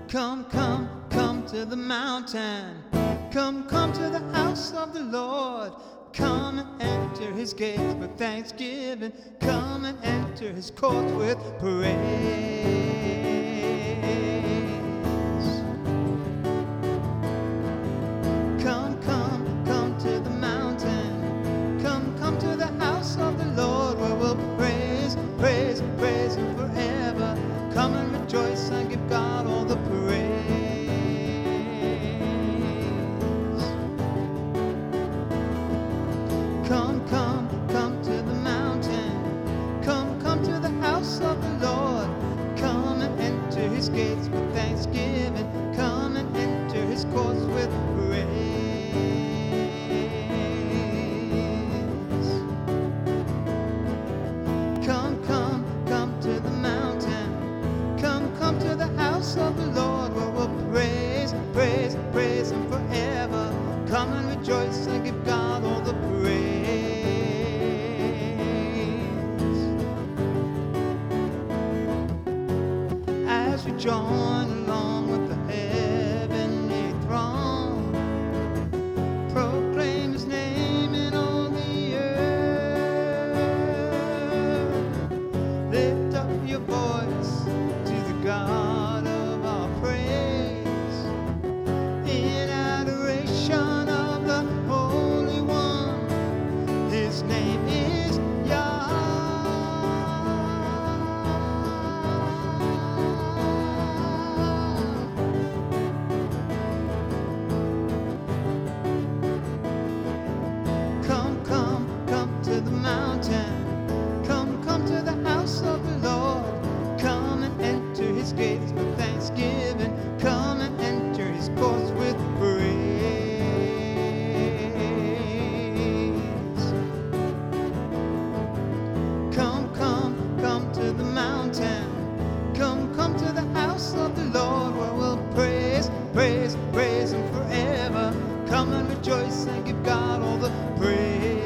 Come, come, come to the mountain. Come, come to the house of the Lord. Come and enter his gates with thanksgiving. Come and enter his courts with praise. Come, come, come to the mountain. Come, come to the house of the Lord, where we'll praise, praise, praise him forever. Come and rejoice and give God all the praise. Come, come, come to the mountain. Come, come to the house of the Lord. Come and enter his gates with thanksgiving. Come and enter his courts with praise. Come, come, come to the mountain. Come, come to the house of the Lord, where we'll praise, praise, praise him forever. Come and rejoice and give God all the praise. As we join along with the heavenly throng, proclaim his name in all the earth. Lift up your voice to the God of our praise, in adoration of the Holy One. His name is Yah. Come, come, come to the mountain. Come, come to the house of the Lord. Come and enter his gates with thanksgiving. Come and enter his courts with praise. Come, come, come to the mountain. Come, come to the house of the Lord, where we'll praise, praise, praise him forever. Come and rejoice and give God all the praise.